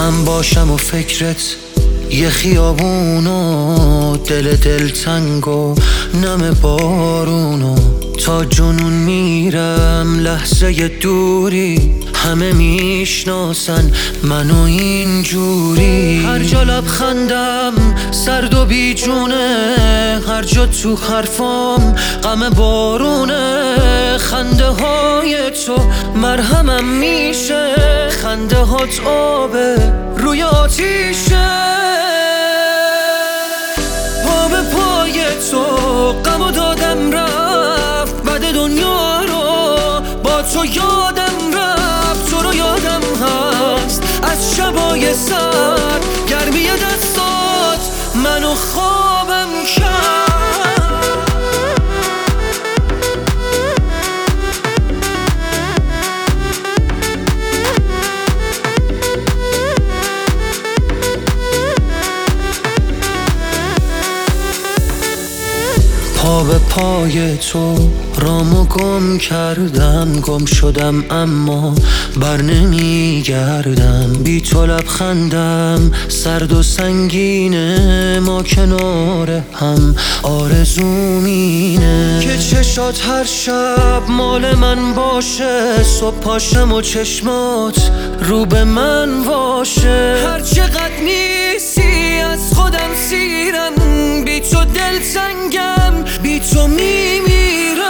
من باشم و فکرت یه خیابونو، دل دلتنگ و نم بارونو، تا جنون میرم لحظه دوری، همه میشناسن منو اینجوری. هر جا لبخندم سرد و بیجونه، هر جا تو حرفام غم بارونه. خنده های تو مرهمم میشه، خنده هات آبه روی آتیشه. پا به پای تو غمو دادم رفت، بعد دنیا رو با تو یادم رفت. تو رو یادم هست از شبای سر، گرمی دستات منو خوابم کرد. پا به پای تو رامو گم کردم، گم شدم اما بر نمیگردم. بی تو لبخندم سرد و سنگینه، ما کنار هم آرزوم اینه که چشات هر شب مال من باشه. صبح پاشم و چشمات رو به من باشه. هر چقدر نیستی از خودم سیرم، بی تو دلتنگم، بی تو میمیرم.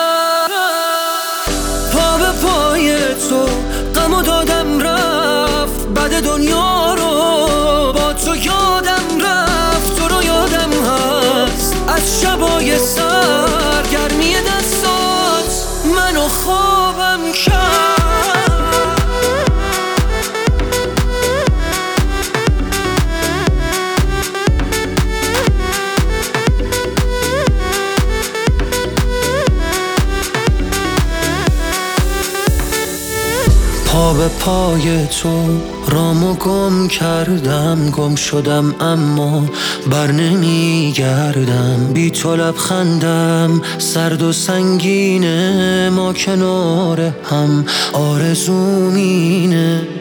پا به پای تو غمو دادم رفت، بعد دنیا رو با تو یادم رفت. تو رو یادم هست از شبای سر، گرمی دستات منو خوابم کرد. پا به پای تو رامو گم کردم، گم شدم اما بر نمیگردم. بی تو لبخندم سرد و سنگینه، ما کنار هم آرزوم اینه.